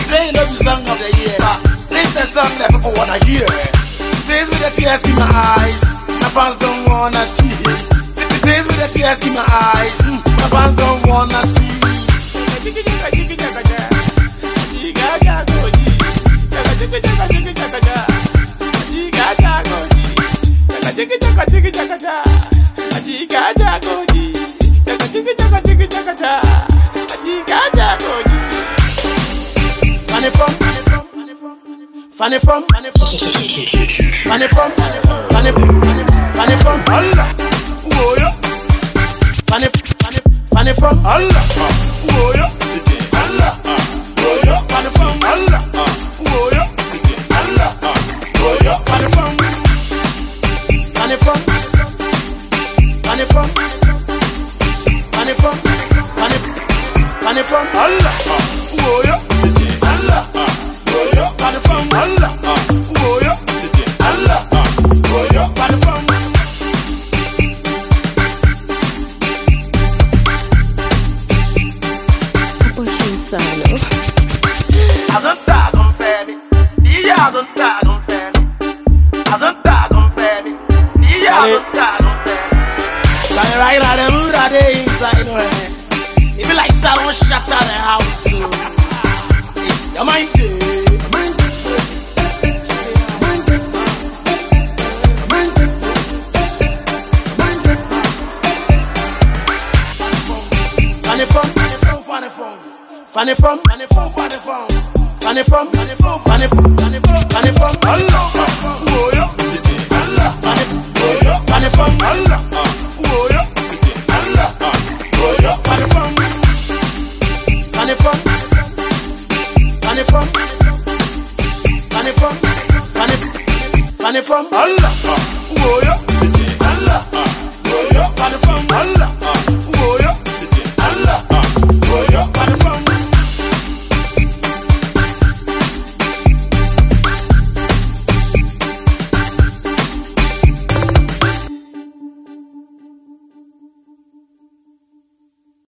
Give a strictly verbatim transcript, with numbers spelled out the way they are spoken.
say you know the song of the year, but this is the song that people wanna hear. This with the tears in my eyes, my fans don't wanna see. This with the tears in my eyes, my fans don't wanna see. Funny from, funny from, funny from, funny from, funny from, funny from Allah. Oh yeah. Funny, funny, funny from Allah. Oh yeah. Allah. Oh yeah. Funny from Allah. Oh yeah. Allah. Oh yeah. Funny from, funny from, funny from, funny from, funny, funny from Allah. Oh yeah. Allah. Oh yeah. Funny from Allah. Oh yeah. Allah. Oh yeah. Funny from. Sano. I don't tag on Femi. Yeah, I don't tag on Femi. I don't tag on Femi. Yeah, I don't tag on Femi. So you right out the mood out there inside, you know. If you like Salon shots out the house, so your mind day. Funny from, funny from, funny from. Funny from, funny from, funny from, funny from, funny from, funny from, funny from Allah. Oh yeah, Allah. Funny, oh yeah, funny from Allah. Oh yeah, Allah. Oh yeah, funny from, funny from, funny from, funny from, funny, funny from Allah. Oh yeah, Allah. Oh yeah, funny from Allah.